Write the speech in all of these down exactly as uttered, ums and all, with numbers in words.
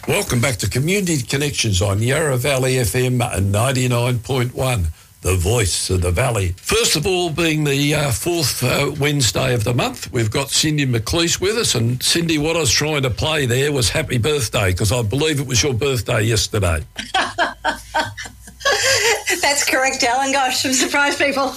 Welcome back to Community Connections on Yarra Valley F M ninety-nine point one, the voice of the valley. First of all, being the uh, fourth uh, Wednesday of the month, we've got Cindy McLeish with us. And Cindy, what I was trying to play there was Happy Birthday, because I believe it was your birthday yesterday. That's correct, Alan. Gosh, I'm surprised people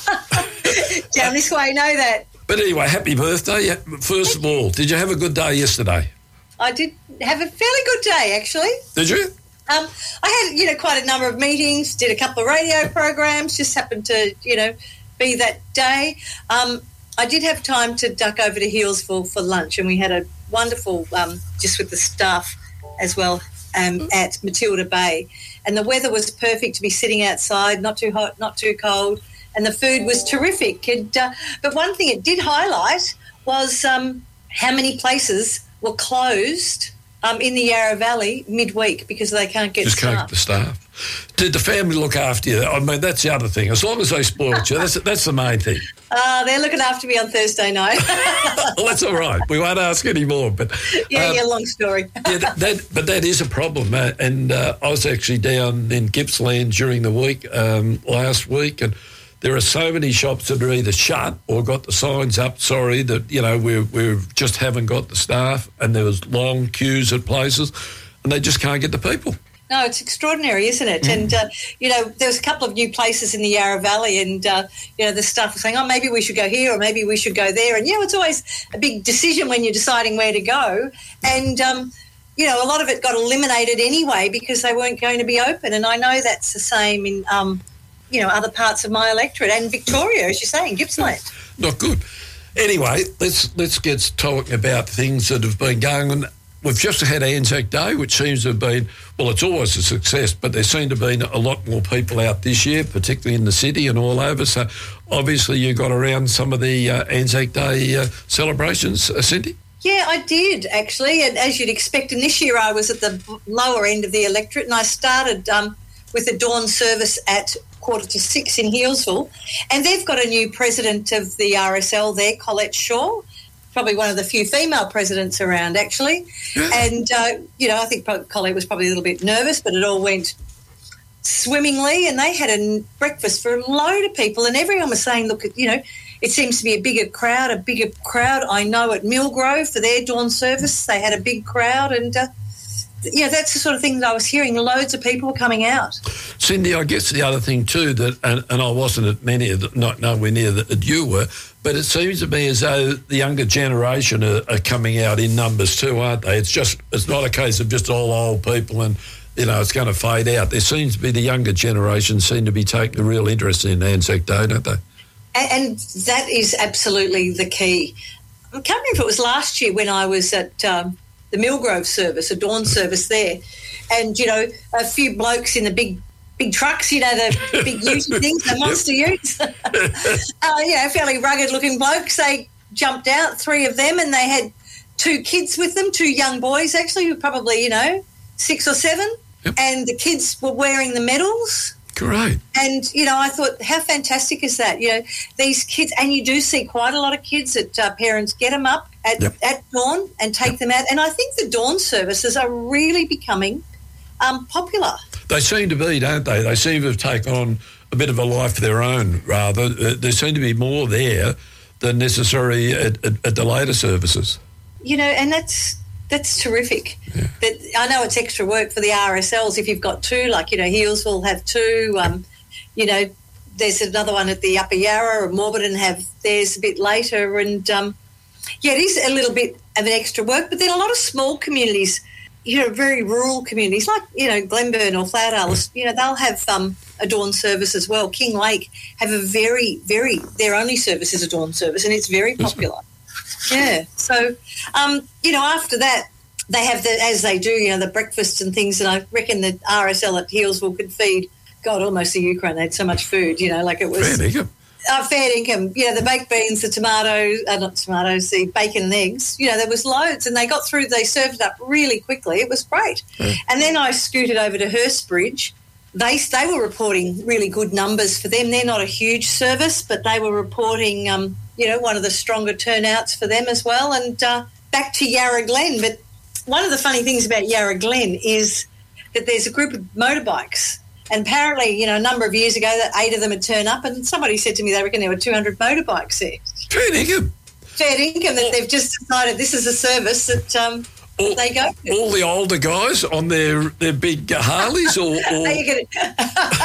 down this way know that. But anyway, happy birthday. First of all, did you have a good day yesterday? I did have a fairly good day, actually. Did you? Um, I had, you know, quite a number of meetings, did a couple of radio programs, just happened to, you know, be that day. Um, I did have time to duck over to Healesville for lunch, and we had a wonderful, um, just with the staff as well, um, at Matilda Bay. And the weather was perfect to be sitting outside, not too hot, not too cold, and the food was terrific. And, uh, but one thing it did highlight was um, how many places were closed um, in the Yarra Valley midweek because they can't get Just staff. can't get the staff. Did the family look after you? I mean, that's the other thing. As long as they spoiled you, that's that's the main thing. Uh, they're looking after me on Thursday night. Well, that's all right. We won't ask any more. But yeah, um, yeah, long story. yeah, that, that, but that is a problem. Uh, and uh, I was actually down in Gippsland during the week um, last week, and there are so many shops that are either shut or got the signs up, sorry, that, you know, we we just haven't got the staff, and there was long queues at places, and they just can't get the people. No, it's extraordinary, isn't it? Mm. And, uh, you know, there was a couple of new places in the Yarra Valley, and, uh, you know, the staff was saying, oh, maybe we should go here or maybe we should go there. And, you know, it's always a big decision when you're deciding where to go. And, um, you know, a lot of it got eliminated anyway because they weren't going to be open. And I know that's the same in... Um, you know, other parts of my electorate, and Victoria, as you say, in Gippsland. Not good. Anyway, let's let's get talking about things that have been going on. We've just had Anzac Day, which seems to have been, well, it's always a success, but there seem to have been a lot more people out this year, particularly in the city and all over. So obviously you got around some of the uh, Anzac Day uh, celebrations, uh, Cindy? Yeah, I did, actually, and as you'd expect. And this year I was at the lower end of the electorate, and I started um, with a dawn service at quarter to six in Healesville, and they've got a new president of the R S L there, Colette Shaw, probably one of the few female presidents around, actually. Yeah. And, uh, you know, I think Colette was probably a little bit nervous, but it all went swimmingly, and they had a breakfast for a load of people, and everyone was saying, look, you know, it seems to be a bigger crowd, a bigger crowd. I know at Millgrove for their dawn service, they had a big crowd, and, uh, yeah, that's the sort of thing that I was hearing. Loads of people were coming out. Cindy, I guess the other thing too, that, and, and I wasn't at many of the, not nowhere near that you were, but it seems to me as though the younger generation are, are coming out in numbers too, aren't they? It's just, it's not a case of just all old people and, you know, it's going to fade out. There seems to be the younger generation seem to be taking a real interest in Anzac Day, don't they? And, and that is absolutely the key. I can't remember if it was last year when I was at um, the Millgrove service, a dawn service there, and, you know, a few blokes in the big big trucks, you know, the big ute things, the monster utes, uh, you know, fairly rugged-looking blokes. They jumped out, three of them, and they had two kids with them, two young boys actually, who were probably, you know, six or seven, yep. And the kids were wearing the medals. Great. And, you know, I thought, how fantastic is that? You know, these kids, and you do see quite a lot of kids that uh, parents get them up at, yep. at dawn and take yep. them out. And I think the dawn services are really becoming um, popular. They seem to be, don't they? They seem to have taken on a bit of a life of their own, rather. Uh, there seem to be more there than necessary at, at, at the later services. You know, and that's... That's terrific. Yeah. But I know it's extra work for the R S Ls if you've got two, like, you know, Healesville will have two. Um, you know, there's another one at the Upper Yarra, or Morbidan have theirs a bit later. And, um, yeah, it is a little bit of an extra work. But then a lot of small communities, you know, very rural communities like, you know, Glenburn or Flatdale, you know, they'll have um, a dawn service as well. King Lake have a very, very, their only service is a dawn service, and it's very popular. Yeah. So, um, you know, after that, they have the, as they do, you know, the breakfasts and things, and I reckon the R S L at Healesville could feed, God, almost the Ukraine. They had so much food, you know, like it was... Fair income. Uh, fair income. You know, the baked beans, the tomatoes, uh, not tomatoes, the bacon and eggs, you know, there was loads, and they got through, they served it up really quickly. It was great. Yeah. And then I scooted over to Hurstbridge. They, they were reporting really good numbers for them. They're not a huge service, but they were reporting... Um, you know, one of the stronger turnouts for them as well. And uh, back to Yarra Glen, but one of the funny things about Yarra Glen is that there's a group of motorbikes. And apparently, you know, a number of years ago, that eight of them had turned up, and somebody said to me they reckon there were two hundred motorbikes there. Fair income. Fair income that they've just decided this is a service that um, all, they go to. All the older guys on their, their big Harleys? or, or... Are you gonna...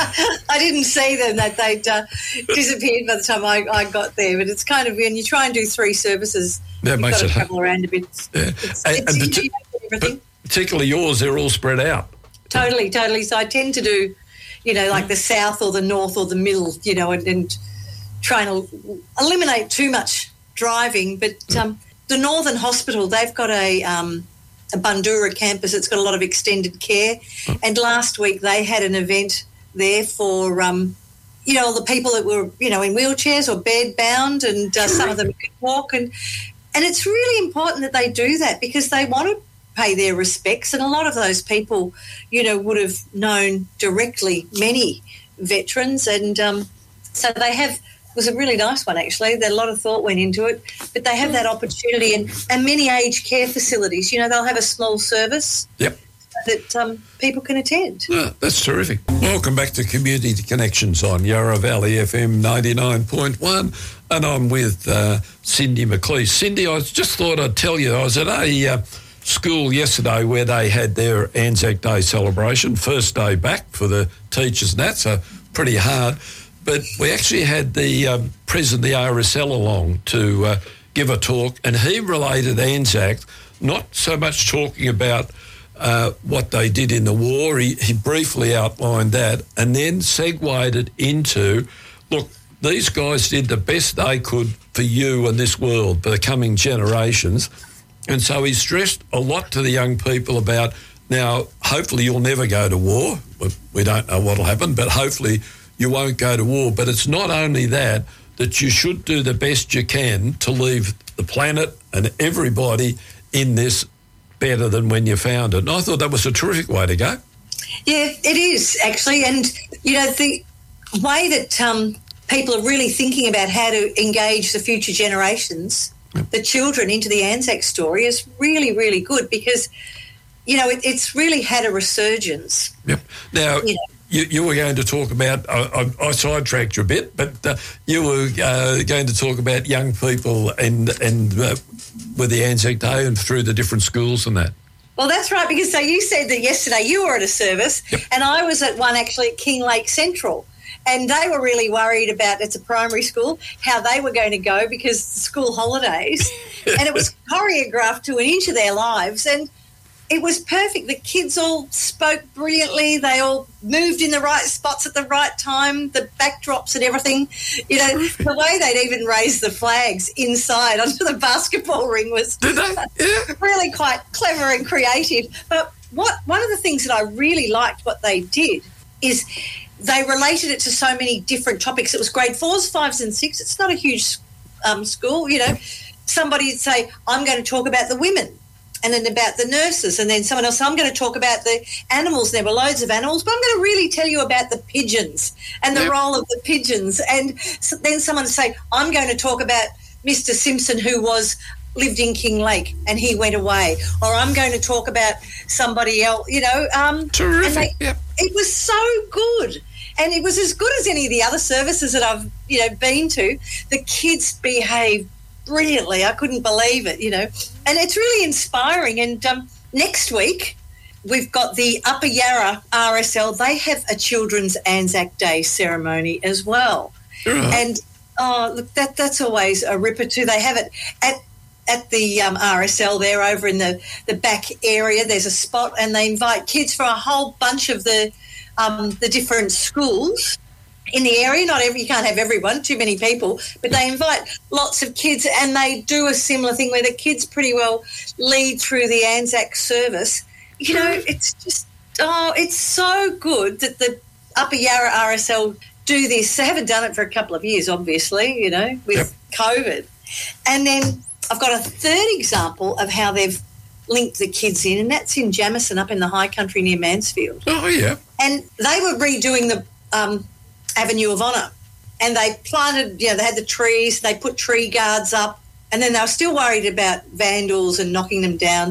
I didn't see them, that they'd uh, disappeared by the time I, I got there. But it's kind of, when you try and do three services, that you've makes got to it travel hard. around a bit. Yeah. It's, and, it's and easy, parti- everything. particularly yours, they're all spread out. Totally, totally. So I tend to do, you know, like the south or the north or the middle, you know, and, and try and eliminate too much driving. But um, the Northern Hospital, they've got a, um, a Bundoora campus that's got a lot of extended care. And last week they had an event there for, um, you know, the people that were, you know, in wheelchairs or bed-bound, and uh, some of them could walk. And, and it's really important that they do that because they want to pay their respects, and a lot of those people, you know, would have known directly many veterans, and um, so they have. It was a really nice one actually. That a lot of thought went into it, but they have that opportunity, and, and many aged care facilities. You know, they'll have a small service. Yep. That um, people can attend. Oh, that's terrific. Welcome back to Community Connections on Yarra Valley F M ninety-nine point one, and I'm with uh, Cindy McLeish. Cindy, I just thought I'd tell you I was at a uh, school yesterday where they had their Anzac Day celebration, first day back for the teachers and that, so pretty hard. But we actually had the um, president of the R S L along to uh, give a talk, and he related Anzac, not so much talking about uh, what they did in the war. He, he briefly outlined that and then segued it into, look, these guys did the best they could for you and this world, for the coming generations. And so he stressed a lot to the young people about, now, hopefully you'll never go to war. We don't know what will happen, but hopefully you won't go to war. But it's not only that, that you should do the best you can to leave the planet and everybody in this better than when you found it. And I thought that was a terrific way to go. Yeah, it is, actually. And, you know, the way that um, people are really thinking about how to engage the future generations, yep. the children, into the Anzac story is really, really good because, you know, it, it's really had a resurgence. Yep. Now, you know, You, you were going to talk about, I, I, I sidetracked you a bit, but uh, you were uh, going to talk about young people and and uh, with the Anzac Day and through the different schools and that. Well, that's right, because so you said that yesterday you were at a service, yep. and I was at one actually at Kinglake Central, and they were really worried about, it's a primary school, how they were going to go because the school holidays, and it was choreographed to an inch of their lives, and it was perfect. The kids all spoke brilliantly. They all moved in the right spots at the right time, the backdrops and everything. You know, the way they'd even raised the flags inside onto the basketball ring was Did they? Yeah. really quite clever and creative. But what one of the things that I really liked what they did is they related it to so many different topics. It was grade fours, fives and six. It's not a huge um, school, you know. Somebody would say, I'm going to talk about the women. And then about the nurses, and then someone else, I'm going to talk about the animals. There were loads of animals, but I'm going to really tell you about the pigeons and the yep. role of the pigeons. And so then someone would say, I'm going to talk about Mister Simpson, who was lived in Kinglake and he went away. Or I'm going to talk about somebody else, you know. Um, Terrific, they, yep. It was so good. And it was as good as any of the other services that I've, you know, been to. The kids behaved brilliantly. I couldn't believe it, you know. And it's really inspiring. And um, next week, we've got the Upper Yarra R S L. They have a Children's Anzac Day ceremony as well. Right. And, oh, look, that that's always a ripper too. They have it at at the um, R S L there over in the, the back area. There's a spot, and they invite kids from a whole bunch of the um, the different schools in the area. Not every, you can't have everyone, too many people, but they invite lots of kids, and they do a similar thing where the kids pretty well lead through the Anzac service. You know, it's just, oh, it's so good that the Upper Yarra R S L do this. They haven't done it for a couple of years, obviously, you know, with yep. COVID. And then I've got a third example of how they've linked the kids in, and that's in Jamison up in the high country near Mansfield. Oh, yeah. And they were redoing the um, Avenue of Honour, and they planted, you know, they had the trees, they put tree guards up, and then they were still worried about vandals and knocking them down.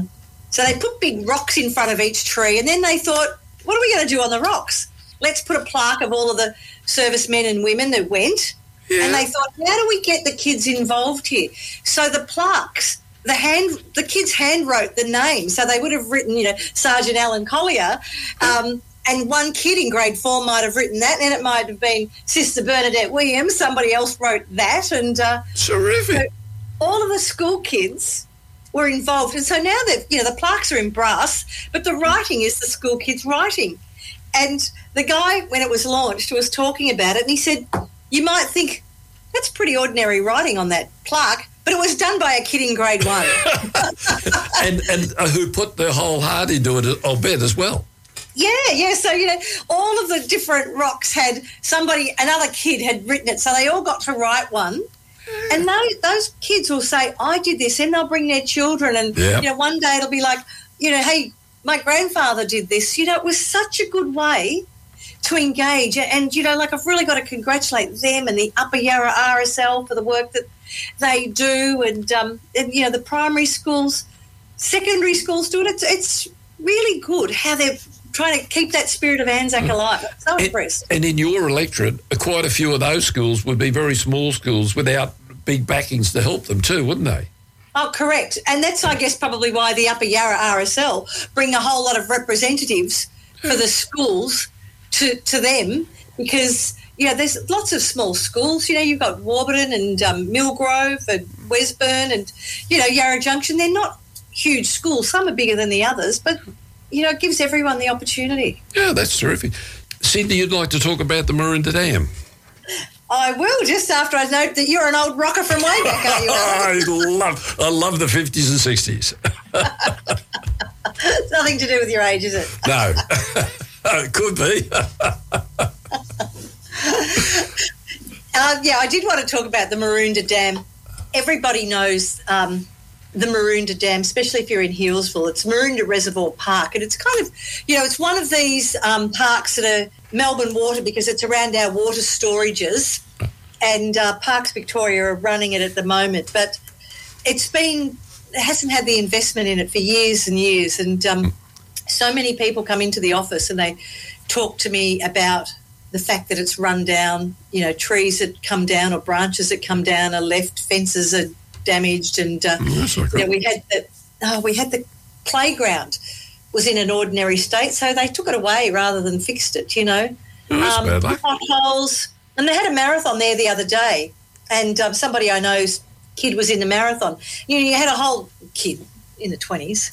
So they put big rocks in front of each tree, and then they thought, what are we going to do on the rocks? Let's put a plaque of all of the servicemen and women that went. Yeah. And they thought, how do we get the kids involved here? So the plaques, the hand, the kids hand wrote the names. So they would have written, you know, Sergeant Alan Collier, um, and one kid in grade four might have written that, and it might have been Sister Bernadette Williams. Somebody else wrote that, and uh, terrific. So all of the school kids were involved, and so now that you know the plaques are in brass, but the writing is the school kids' writing. And the guy, when it was launched, was talking about it, and he said, you might think that's pretty ordinary writing on that plaque, but it was done by a kid in grade one. and and uh, who put their whole heart into it, I'll bet, as well. Yeah, yeah. So, you know, all of the different rocks had somebody, another kid had written it, so they all got to write one. And those, those kids will say, I did this, and they'll bring their children, and, yeah. you know, one day it'll be like, you know, hey, my grandfather did this. You know, it was such a good way to engage. And, you know, like I've really got to congratulate them and the Upper Yarra R S L for the work that they do, and, um, and you know, the primary schools, secondary schools do it. It's, it's really good how they're trying to keep that spirit of Anzac alive. I'm so impressed. And, and in your electorate, quite a few of those schools would be very small schools without big backings to help them too, wouldn't they? Oh, correct. And that's, I guess, probably why the Upper Yarra R S L bring a whole lot of representatives for the schools to, to them, because, you know, there's lots of small schools. You know, you've got Warburton and um, Millgrove and Wesburn and, you know, Yarra Junction. They're not huge schools. Some are bigger than the others, but, you know, it gives everyone the opportunity. Yeah, that's terrific. Cindy, you'd like to talk about the Maroondah Dam? I will, just after I note that you're an old rocker from way back, aren't you? I love I love the fifties and sixties. It's nothing to do with your age, is it? No. It could be. uh, yeah, I did want to talk about the Maroondah Dam. Everybody knows um, the Maroondah Dam, especially if you're in Healesville. It's Maroondah Reservoir Park, and it's kind of, you know, it's one of these um, parks that are Melbourne Water, because it's around our water storages, and uh, Parks Victoria are running it at the moment. But it's been, it hasn't had the investment in it for years and years, and um, so many people come into the office and they talk to me about the fact that it's run down, you know, trees that come down or branches that come down are left, fences are damaged, and uh, mm, you know, we had the oh, we had the playground was in an ordinary state, so they took it away rather than fixed it, you know. Oh, that's um, bad luck. Potholes, and they had a marathon there the other day, and um, somebody I know's kid was in the marathon. You know, you had a whole kid in the twenties.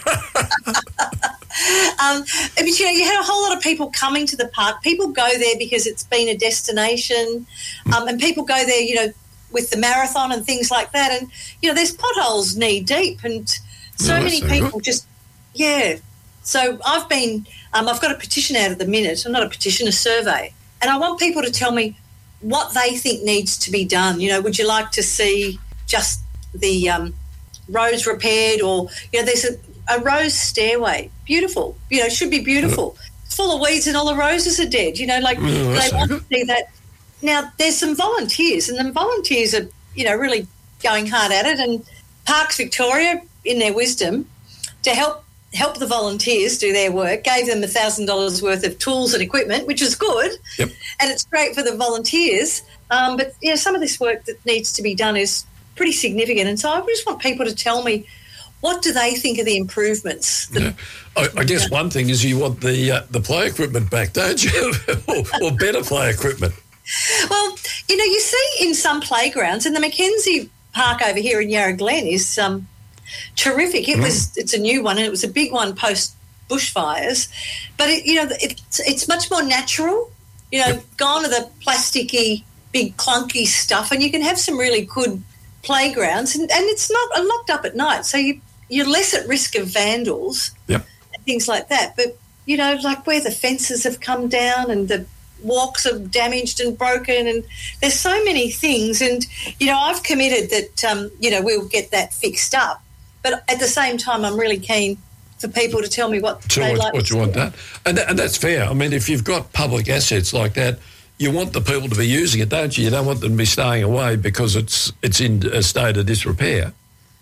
Um, but, you know, you had a whole lot of people coming to the park. People go there because it's been a destination, um, and people go there, you know, with the marathon and things like that. And, you know, there's potholes knee deep, and so no, many so people good. just, yeah. So I've been, um, I've got a petition out at the minute, not a petition, a survey, and I want people to tell me what they think needs to be done. You know, would you like to see just the um, roads repaired, or, you know, there's a, a rose stairway, beautiful, you know, should be beautiful. It's full of weeds and all the roses are dead, you know, like Oh, they that's want so to see that. Now, there's some volunteers, and the volunteers are, you know, really going hard at it, and Parks Victoria, in their wisdom, to help help the volunteers do their work, gave them one thousand dollars worth of tools and equipment, which is good, Yep. and it's great for the volunteers. Um, but, you know, some of this work that needs to be done is pretty significant, and so I just want people to tell me, what do they think of the improvements? that- Yeah. I, I guess one thing is you want the uh, the play equipment back, don't you? or, or better play equipment. Well, you know, you see in some playgrounds, and the Mackenzie Park over here in Yarra Glen is um, terrific. It Mm. was, it's a new one, and it was a big one post bushfires. But it, you know, it's it's much more natural. You know, gone are the plasticky, big clunky stuff, and you can have some really good playgrounds, and, and it's not locked up at night, so you you're less at risk of vandals Yep. and things like that. But you know, like where the fences have come down and the walks are damaged and broken, and there's so many things. And you know, I've committed that um, you know, we'll get that fixed up. But at the same time, I'm really keen for people to tell me what So they what, like. what to you want see. done. And, that, and that's fair. I mean, if you've got public assets like that, you want the people to be using it, don't you? You don't want them to be staying away because it's it's in a state of disrepair.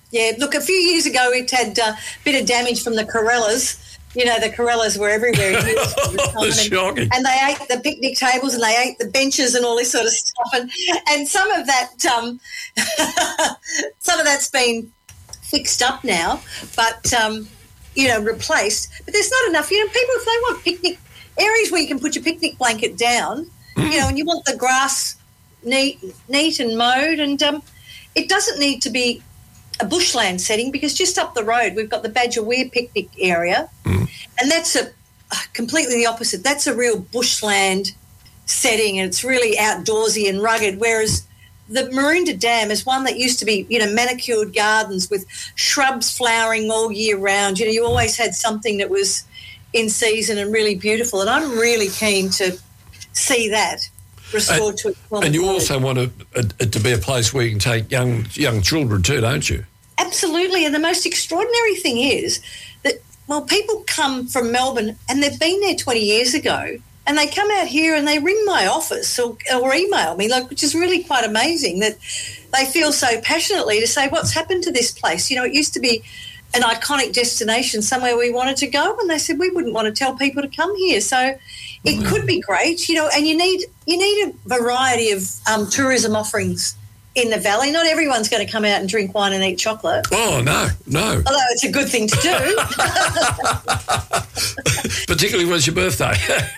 Yeah, look, a few years ago it had a uh, bit of damage from the Corellas. You know, the Corellas were everywhere. That's shocking. And they ate the picnic tables and they ate the benches and all this sort of stuff. And, and some of that, um, some of that's been fixed up now, but, um, you know, replaced. But there's not enough. You know, people, if they want picnic areas where you can put your picnic blanket down, mm. you know, and you want the grass neat, neat and mowed, and um, it doesn't need to be a bushland setting, because just up the road we've got the Badger Weir picnic area, mm. and that's a completely the opposite. That's a real bushland setting, and it's really outdoorsy and rugged, whereas the Maroondah Dam is one that used to be, you know, manicured gardens with shrubs flowering all year round. You know, you always had something that was in season and really beautiful, and I'm really keen to see that restored and, to its And you also want it to, to be a place where you can take young young children too, don't you? Absolutely. And the most extraordinary thing is that, well, people come from Melbourne and they've been there twenty years ago, and they come out here and they ring my office or, or email me, like, which is really quite amazing that they feel so passionately to say, what's happened to this place? You know, it used to be an iconic destination, somewhere we wanted to go, and they said we wouldn't want to tell people to come here. So it mm. could be great, you know, and you need you need a variety of um, tourism offerings in the valley. Not everyone's going to come out and drink wine and eat chocolate. Oh, no, no. Although it's a good thing to do. Particularly when it's your birthday.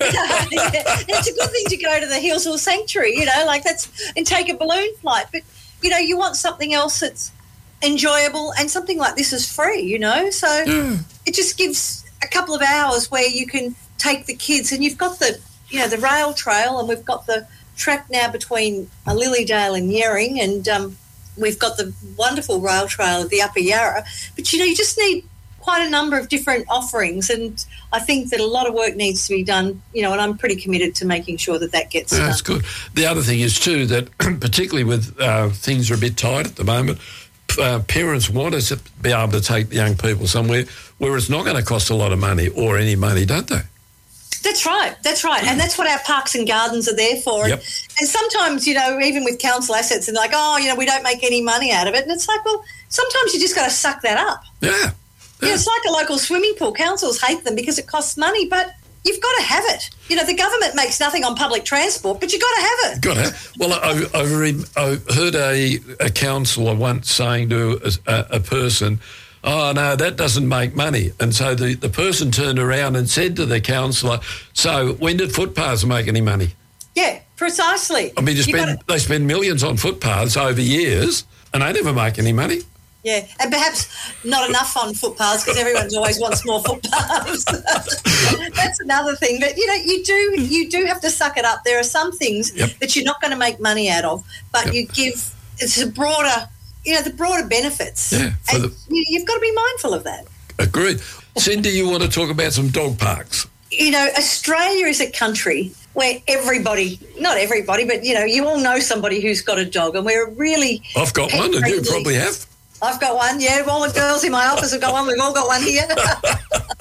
Yeah, it's a good thing to go to the Healesville Sanctuary, you know, like that's, and take a balloon flight. But, you know, you want something else that's enjoyable, and something like this is free, you know. So yeah. It just gives a couple of hours where you can take the kids, and you've got the, you know, the rail trail, and we've got the track now between uh, Lilydale and Yering, and um, we've got the wonderful rail trail of the Upper Yarra. But, you know, you just need quite a number of different offerings, and I think that a lot of work needs to be done, you know, and I'm pretty committed to making sure that that gets yeah, done. That's good. The other thing is too that particularly with uh, things are a bit tight at the moment, uh, parents want us to be able to take the young people somewhere where it's not going to cost a lot of money or any money, don't they? That's right, that's right. And that's what our parks and gardens are there for. Yep. And, and sometimes, you know, even with council assets, and like, oh, you know, we don't make any money out of it. And it's like, well, sometimes you just got to suck that up. Yeah. yeah. You know, it's like a local swimming pool. Councils hate them because it costs money, but you've got to have it. You know, the government makes nothing on public transport, but you've got to have it. Got to have. Well, I, I, re- I heard a, a councillor once saying to a, a person, oh, no, that doesn't make money. And so the, the person turned around and said to the councillor, so when did footpaths make any money? Yeah, precisely. I mean, you spend, gotta... they spend millions on footpaths over years and they never make any money. Yeah, and perhaps not enough on footpaths because everyone always wants more footpaths. That's another thing. But, you know, you do you do have to suck it up. There are some things yep. that you're not going to make money out of, but yep. you give – it's a broader – you know, the broader benefits. Yeah. And the, you, you've got to be mindful of that. Agreed. Cindy, you want to talk about some dog parks? You know, Australia is a country where everybody, not everybody, but, you know, you all know somebody who's got a dog, and we're really... I've got one, and you probably have. I've got one, yeah. All the girls in my office have got one. We've all got one here. um,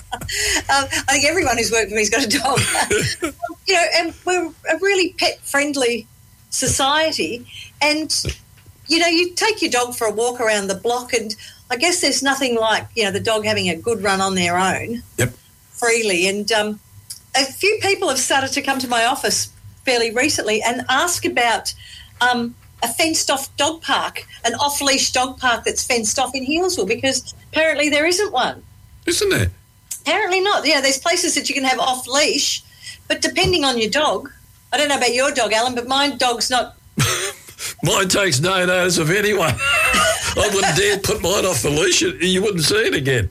I think everyone who's worked for me has got a dog. You know, and we're a really pet-friendly society, and... You know, you take your dog for a walk around the block, and I guess there's nothing like, you know, the dog having a good run on their own yep. freely. And um, a few people have started to come to my office fairly recently and ask about um, a fenced-off dog park, an off-leash dog park that's fenced off in Healesville, because apparently there isn't one. Isn't there? Apparently not. Yeah, there's places that you can have off-leash, but depending on your dog, I don't know about your dog, Alan, but my dog's not... Mine takes no notice of anyone. I wouldn't dare put mine off the leash. You wouldn't see it again.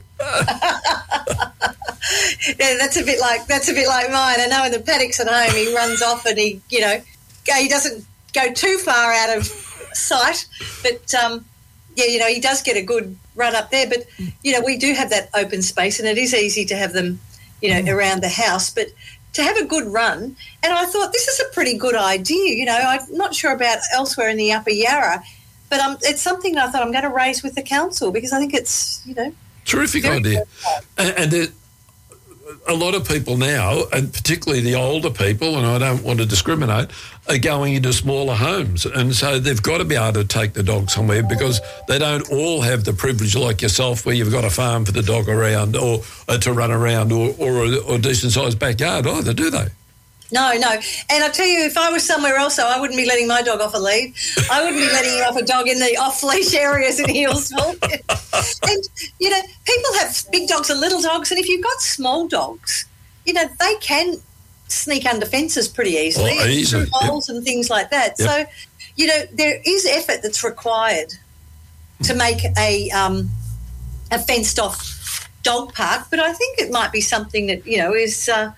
Yeah, that's a bit like that's a bit like mine. I know in the paddocks at home he runs off and he, you know, he doesn't go too far out of sight. But um, yeah, you know, he does get a good run up there. But you know, we do have that open space, and it is easy to have them, you know, mm. around the house. But to have a good run, and I thought this is a pretty good idea. You know, I'm not sure about elsewhere in the Upper Yarra, but um, it's something that I thought I'm going to raise with the council because I think it's, you know... Terrific idea. And, and it, a lot of people now, and particularly the older people, and I don't want to discriminate, are going into smaller homes. And so they've got to be able to take the dog somewhere because they don't all have the privilege like yourself where you've got a farm for the dog around or, or to run around or, or a, or a decent-sized backyard either, do they? No, no. And I tell you, if I was somewhere else, though, I wouldn't be letting my dog off a lead. I wouldn't be letting off a dog in the off-leash areas in Healesville. And, you know, people have big dogs and little dogs, and if you've got small dogs, you know, they can sneak under fences pretty easily. Oh, easy. Holes yep. and things like that. Yep. So, you know, there is effort that's required to make a um, a fenced-off dog park, but I think it might be something that, you know, is... Uh,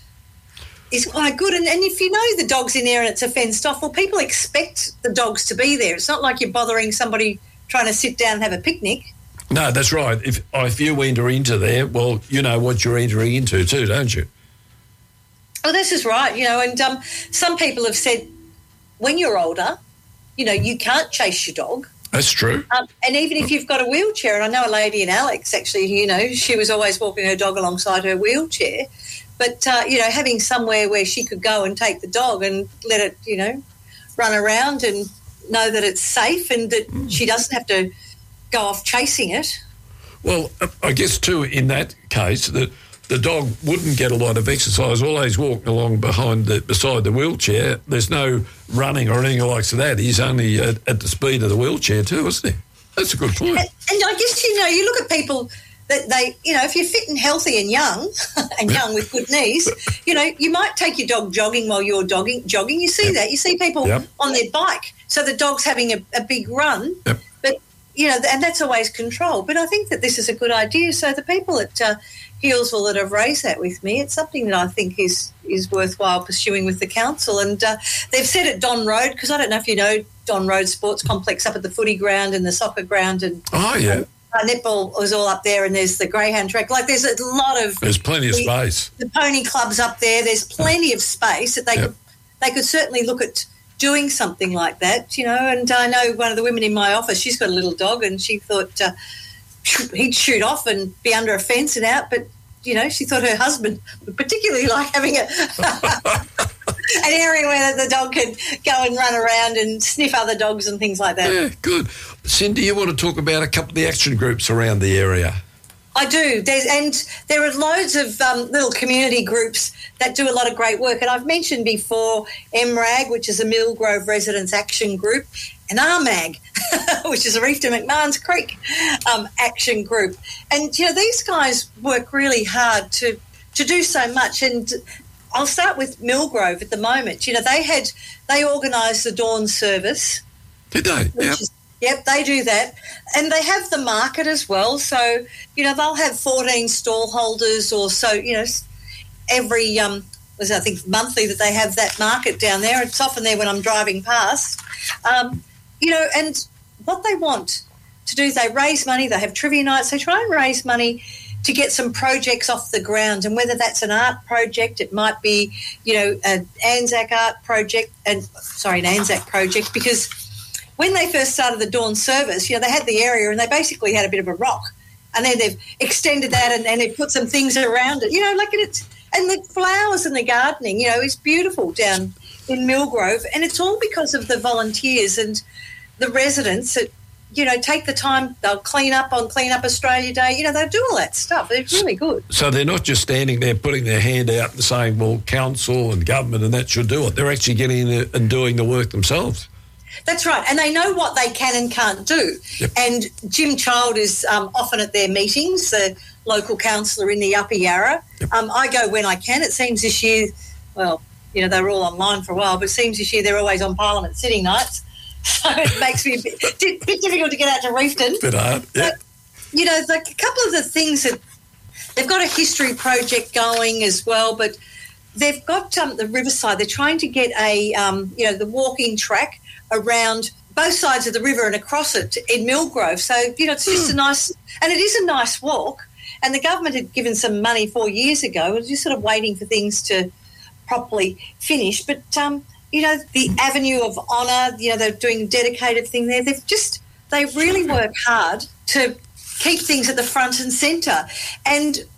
is quite good. And, and if you know the dog's in there and it's a fenced off, well, people expect the dogs to be there. It's not like you're bothering somebody trying to sit down and have a picnic. No, that's right. If if you enter into there, well, you know what you're entering into too, don't you? Oh, this is right, you know, and um, some people have said when you're older, you know, you can't chase your dog. That's true. Um, and even if you've got a wheelchair, and I know a lady in Alex, actually, you know, she was always walking her dog alongside her wheelchair. But, uh, you know, having somewhere where she could go and take the dog and let it, you know, run around and know that it's safe and that she doesn't have to go off chasing it. Well, I guess, too, in that case, that the dog wouldn't get a lot of exercise, always walking along behind the, beside the wheelchair. There's no running or anything like that. He's only at, at the speed of the wheelchair too, isn't he? That's a good point. And, and I guess, you know, you look at people that they, you know, if you're fit and healthy and young, and young with good knees, you know, you might take your dog jogging while you're dogging, jogging. You see yep. that. You see people yep. on their bike. So the dog's having a, a big run. Yep. But, you know, and that's always controlled. But I think that this is a good idea. So the people at uh, Healesville that have raised that with me, it's something that I think is, is worthwhile pursuing with the council. And uh, they've said at Don Road, because I don't know if you know Don Road Sports Complex up at the footy ground and the soccer ground. And oh, yeah. And, Uh, netball was all up there, and there's the greyhound track. Like, there's a lot of there's plenty of the, space. The pony club's up there. There's plenty of space that they yep. could they could certainly look at doing something like that, you know. And I know one of the women in my office, she's got a little dog, and she thought uh, he'd shoot off and be under a fence and out, but you know, she thought her husband would particularly like having a an area where the dog could go and run around and sniff other dogs and things like that. Yeah, good. Cindy, you want to talk about a couple of the action groups around the area? I do. There's, and there are loads of um, little community groups that do a lot of great work. And I've mentioned before M RAG, which is a Millgrove Residents Action Group, and R MAG, which is a Reefton McMahon's Creek um, action group. And, you know, these guys work really hard to, to do so much. And I'll start with Millgrove at the moment. You know, they had, they organised the dawn service. Did they? Yep. Is, yep, they do that. And they have the market as well. So, you know, they'll have fourteen stall holders or so, you know, every, um, was I think monthly that they have that market down there. It's often there when I'm driving past. Um, you know, and what they want to do is they raise money. They have trivia nights. They try and raise money to get some projects off the ground, and whether that's an art project, it might be, you know, an Anzac art project, and sorry, an Anzac project, because when they first started the dawn service, you know, they had the area and they basically had a bit of a rock, and then they've extended that and, and they've put some things around it, you know, like it's, and the flowers and the gardening, you know, is beautiful down in Millgrove, and it's all because of the volunteers and the residents that, you know, take the time. They'll clean up on Clean Up Australia Day. You know, they do all that stuff. It's really good. So they're not just standing there putting their hand out and saying, well, council and government and that should do it. They're actually getting in there and doing the work themselves. That's right. And they know what they can and can't do. Yep. And Jim Child is um, often at their meetings, the local councillor in the Upper Yarra. Yep. Um, I go when I can. It seems this year, well, you know, they were all online for a while, but it seems this year they're always on Parliament sitting nights. So it makes me a bit, a bit difficult to get out to Reefton. Bit hard, yeah. But, you know, like a couple of the things that they've got a history project going as well, but they've got um, the Riverside. They're trying to get a, um, you know, the walking track around both sides of the river and across it in Millgrove. So, you know, it's just mm. a nice, and it is a nice walk. And the government had given some money four years ago. We're just sort of waiting for things to properly finish. But, um, you know, the Avenue of Honour, you know, they're doing a dedicated thing there. They've just, they really work hard to keep things at the front and centre. And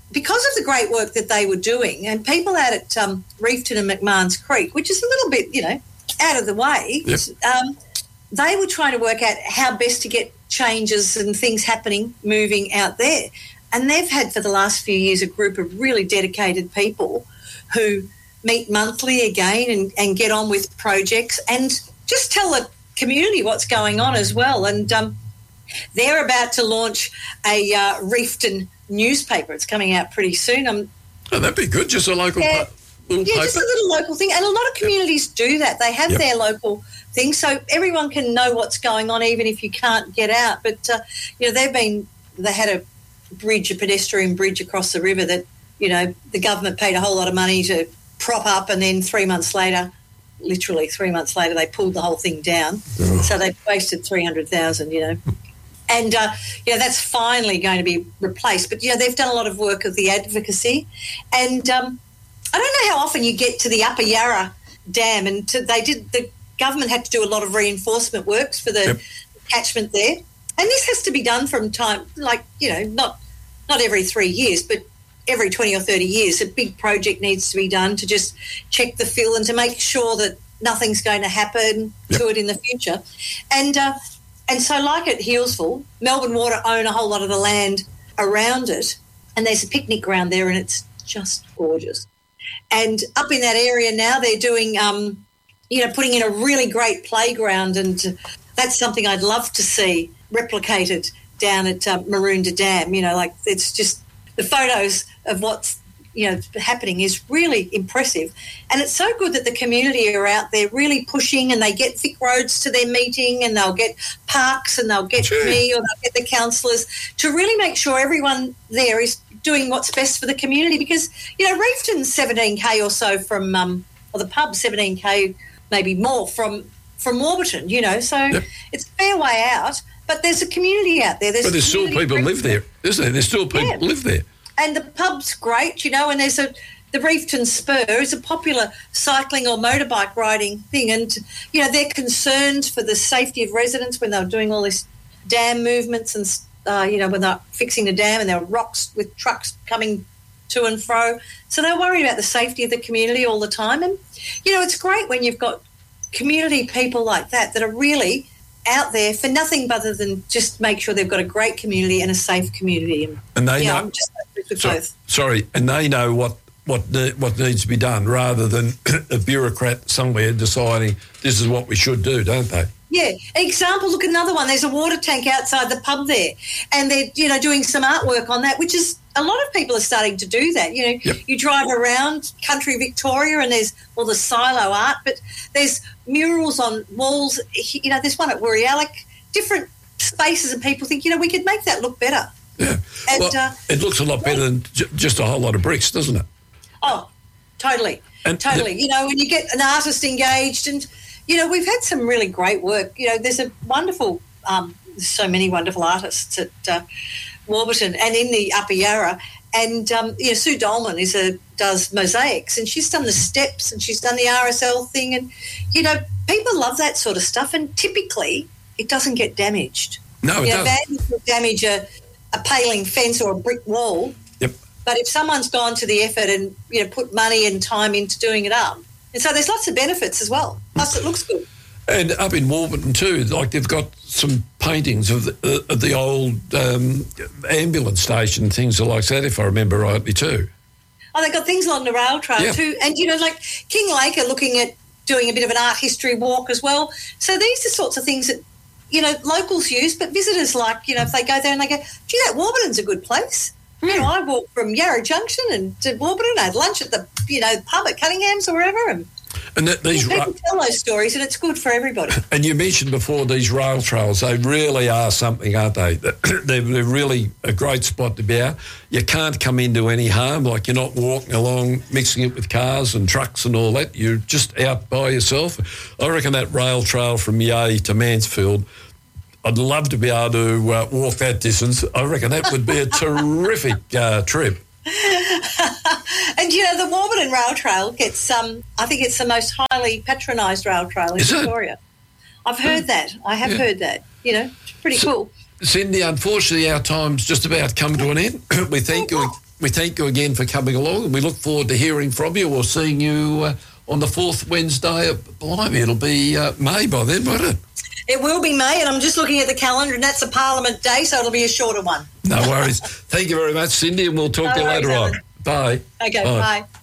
because of the great work that they were doing, and people out at um, Reefton and McMahon's Creek, which is a little bit, you know, out of the way, yep. um, they were trying to work out how best to get changes and things happening, moving out there. And they've had for the last few years a group of really dedicated people who meet monthly again and, and get on with projects and just tell the community what's going on as well. And um, they're about to launch a uh, Reefton newspaper. It's coming out pretty soon. Um, oh, that'd be good, just a local yeah, pa- little yeah, paper. just a little local thing. And a lot of communities yep. do that. They have yep. their local thing, so everyone can know what's going on, even if you can't get out. But, uh, you know, they've been, they had a bridge, a pedestrian bridge across the river that, you know, the government paid a whole lot of money to prop up, and then three months later, literally three months later, they pulled the whole thing down. Oh. So they wasted three hundred thousand dollars, you know. And, uh, you know, that's finally going to be replaced. But, you know, they've done a lot of work of the advocacy. And um, I don't know how often you get to the Upper Yarra Dam, and to, they did, the government had to do a lot of reinforcement works for the yep. catchment there. And this has to be done from time, like, you know, not not every three years, but every twenty or thirty years. A big project needs to be done to just check the fill and to make sure that nothing's going to happen yep. to it in the future. And uh, and so like at Healesville, Melbourne Water own a whole lot of the land around it, and there's a picnic ground there, and it's just gorgeous. And up in that area now, they're doing, um, you know, putting in a really great playground, and that's something I'd love to see replicated down at um, Maroondah Dam. You know, like it's just the photos of what's, you know, happening is really impressive. And it's so good that the community are out there really pushing, and they get Vic Roads to their meeting, and they'll get parks, and they'll get sure. me, or they'll get the councillors to really make sure everyone there is doing what's best for the community. Because, you know, Reefton's seventeen K or so from, um, or the pub seventeen K, maybe more from, from Warburton, you know, so yep. it's a fair way out. But there's a community out there. There's but there's still people live there, isn't there? There's still people yeah. live there. And the pub's great, you know, and there's a, the Reefton Spur is a popular cycling or motorbike riding thing. And, you know, they're concerned for the safety of residents when they're doing all this dam movements and, uh, you know, when they're fixing the dam, and there are rocks with trucks coming to and fro. So they're worried about the safety of the community all the time. And, you know, it's great when you've got community people like that that are really out there for nothing other than just make sure they've got a great community and a safe community. And, and they yeah, know, I'm just with so, both. Sorry, and they know what what ne- what needs to be done, rather than a bureaucrat somewhere deciding this is what we should do, don't they? Yeah. Example, look, another one. There's a water tank outside the pub there, and they're, you know, doing some artwork on that, which is a lot of people are starting to do that. You know, yep. you drive around country Victoria, and there's all the silo art, but there's murals on walls. You know, there's one at Woorialloc, different spaces, and people think, you know, we could make that look better. Yeah. And, well, uh, it looks a lot better than j- just a whole lot of bricks, doesn't it? Oh, totally. And totally. The- you know, when you get an artist engaged, and, you know, we've had some really great work. You know, there's a wonderful, um, so many wonderful artists at uh, Warburton and in the Upper Yarra. And, um, you know, Sue Dolman is a, does mosaics, and she's done the steps, and she's done the R S L thing. And, you know, people love that sort of stuff, and typically it doesn't get damaged. No, it you know, doesn't. vandals will damage a, a paling fence or a brick wall. Yep. But if someone's gone to the effort and, you know, put money and time into doing it up, and so there's lots of benefits as well. Plus, it looks good. And up in Warburton too, like they've got some paintings of the, uh, of the old um, ambulance station, things like that, if I remember rightly too. Oh, they've got things along the rail trail yeah. too. And, you know, like King Lake are looking at doing a bit of an art history walk as well. So these are sorts of things that, you know, locals use, but visitors like, you know, if they go there and they go, gee, that Warburton's a good place. Mm. You know, I walked from Yarra Junction and to Warburton. I had lunch at the, you know, pub at Cunningham's or wherever. And, and that, these people ra- tell those stories, and it's good for everybody. And you mentioned before these rail trails, they really are something, aren't they? They're, they're really a great spot to be out. You can't come into any harm, like you're not walking along mixing it with cars and trucks and all that. You're just out by yourself. I reckon that rail trail from Yea to Mansfield, I'd love to be able to uh, walk that distance. I reckon that would be a terrific uh, trip. And, you know, the Warburton Rail Trail gets, um, I think it's the most highly patronised rail trail in Is Victoria. It? I've heard that. I have yeah. heard that. You know, it's pretty so, cool. Cindy, unfortunately, our time's just about come to an end. We thank you. we thank you again for coming along, and we look forward to hearing from you or seeing you uh, on the fourth Wednesday of Blimey. It'll be uh, May by then, won't it? It will be May, and I'm just looking at the calendar, and that's a Parliament day, so it'll be a shorter one. No worries. Thank you very much, Cindy, and we'll talk No to you worries, later Alan. on. Bye. Okay, bye. bye.